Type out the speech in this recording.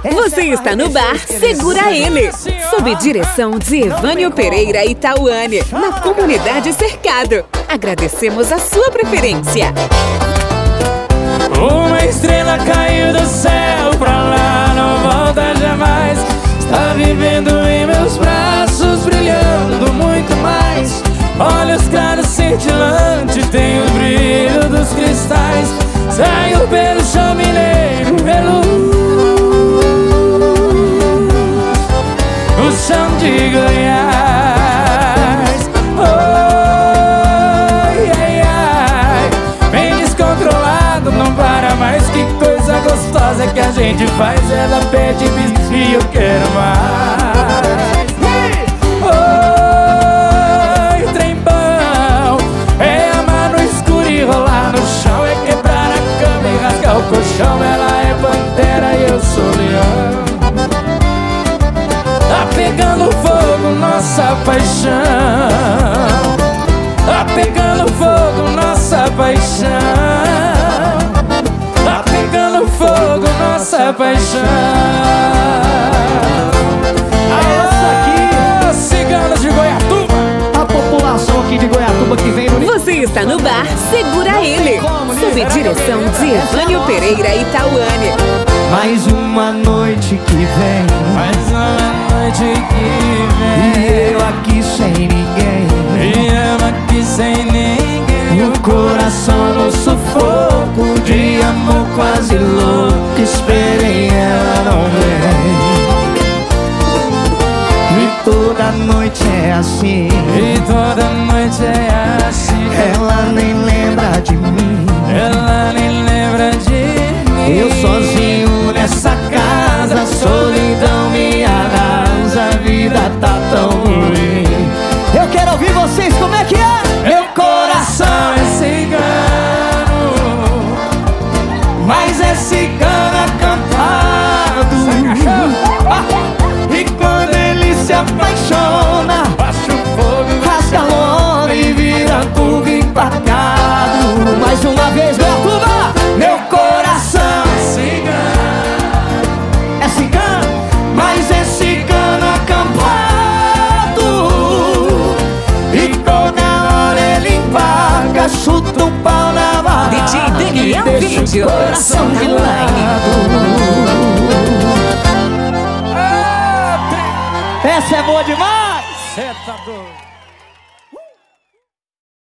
Você está no bar Segura Ele, sob direção de Evânio Pereira e Tauane, na comunidade Cercado. Agradecemos a sua preferência. Uma estrela caiu do céu pra lá, não volta jamais. Está vivendo em meus braços, brilhando muito mais. Olhos claros, cintilantes, tem o brilho dos cristais. Saiu pelo chaminé, pelo o chão de Goiás. Oi, ai, ai. Bem descontrolado, não para mais. Que coisa gostosa que a gente faz. Ela pede bis e eu quero mais. Oi, trem bom. É amar no escuro e rolar no chão. É quebrar a cama e rasgar o colchão. Ela é pantera e eu sou leão. Tá pegando fogo nossa paixão. Tá pegando fogo nossa paixão. Tá pegando fogo nossa paixão. Essa aqui, ciganos de Goiatuba. a população aqui de Goiatuba que vem no... Você está no bar Segura Ele, sob direção de Evânio Pereira e Tauane. Mais uma noite que vem, Mais uma noite que vem. e eu aqui sem ninguém, E eu aqui sem ninguém. o coração no sufoco de amor quase louco. Esperei, ela não vem, e toda noite é assim. E toda noite é assim. Ela nem lembra de mim, Ela nem lembra de mim. eu sozinho nessa casa, solidão me arrasa, a vida tá tão ruim. Eu quero ouvir vocês, como é que é? Meu coração é cigano, Mas é cigano acampado, e quando ele se apaixona, baixa o fogo. rasga a lona e vira tudo empacado. Mais uma vez, Goiatuba! Meu coração é cigano, mas é cigano acampado, e toda hora ele empaca, chuta o pau na barra DJ Daniel e deixa Vídeo, o coração de lado. Essa é boa demais!